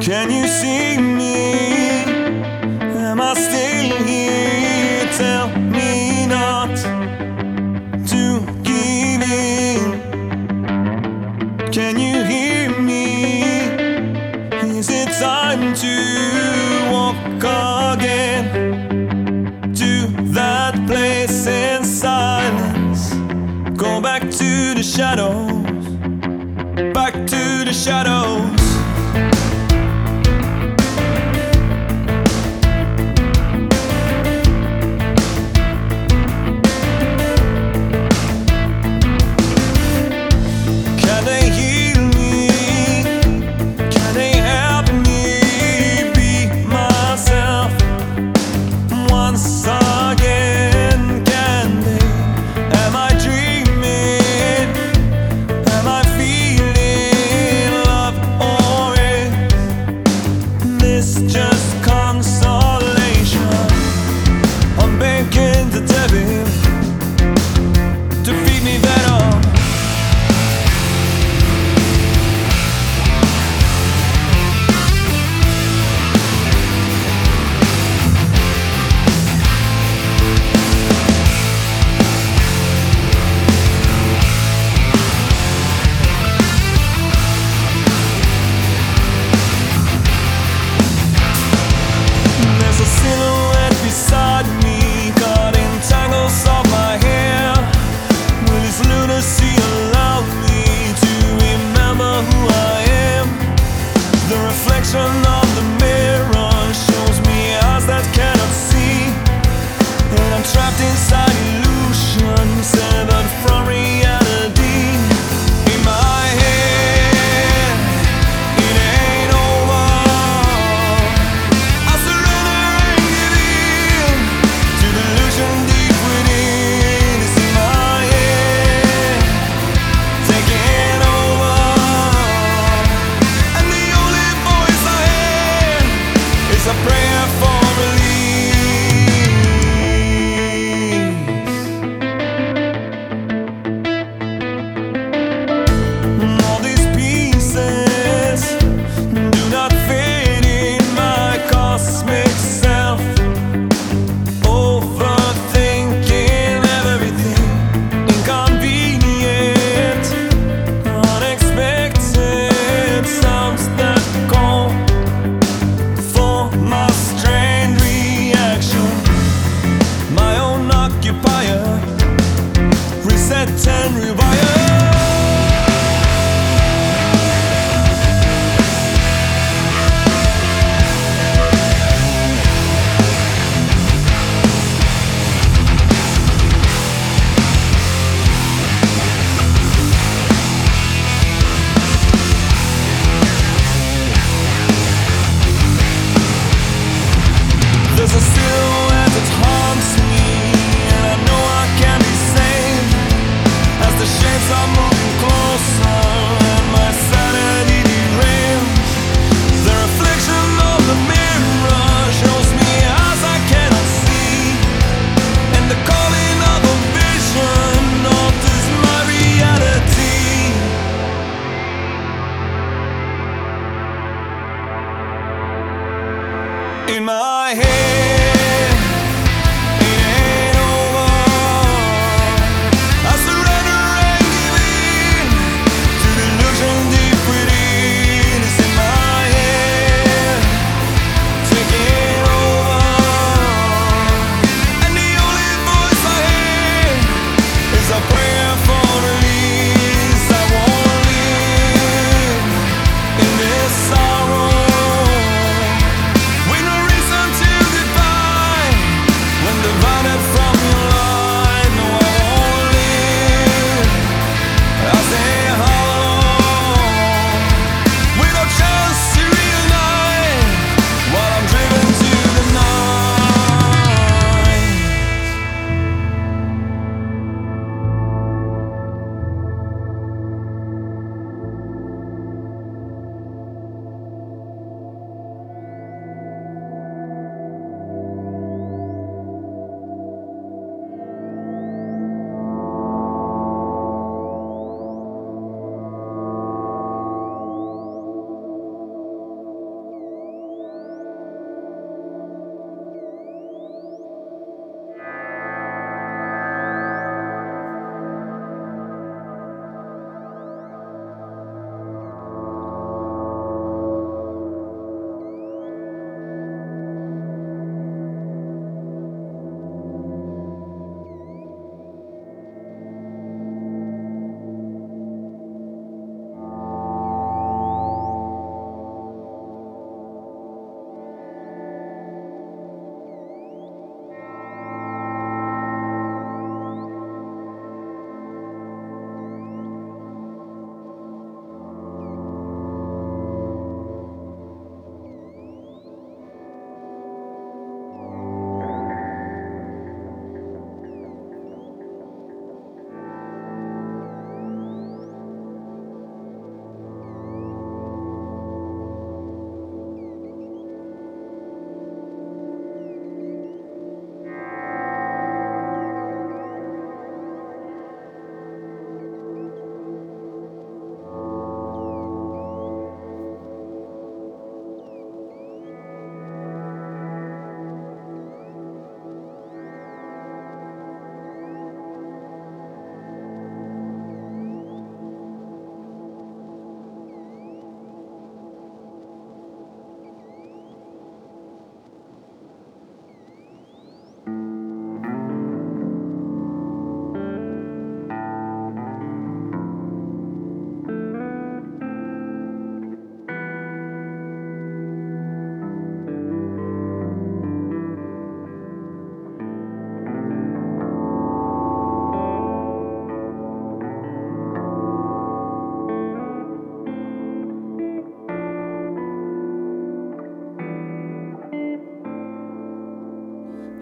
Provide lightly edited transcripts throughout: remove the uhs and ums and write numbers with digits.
Can you see me? Am I still here? Tell me not to give in. Can you hear me? Is it time to walk again to that place in silence? Go back to the shadows, back to the shadows. Just consolation. I'm begging the devil to feed me better. Silhouette beside me, caught in tangles of my hair. Will his lunacy allow me to remember who I am? The reflection of the mirror shows me eyes that cannot see, and I'm trapped inside illusion, severed from reality. In my head, it ain't over. Deep within, it's in my head, taking over, and the only voice I hear is a prayer for release. All these pieces do not fit in my cosmic self. Reset and rewire. There's a silhouette that haunts me, and I know I can be saved as the shapes are moving closer and my sanity derails. The reflection of the mirror shows me eyes I cannot see, and the calling of a vision alters my reality. In my head, it ain't over. I surrender and give in to the illusion deep within. It's in my head, taking over, and the only voice I hear is a prayer for release. I won't live in this sorrow. We no reason to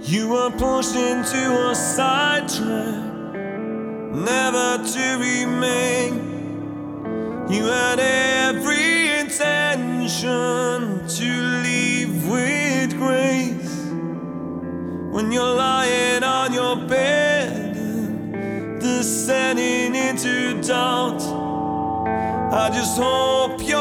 You were pushed into a sidetrack, never to remain. You had every intention to leave with grace. When you're lying on your bed and descending into doubt, I just hope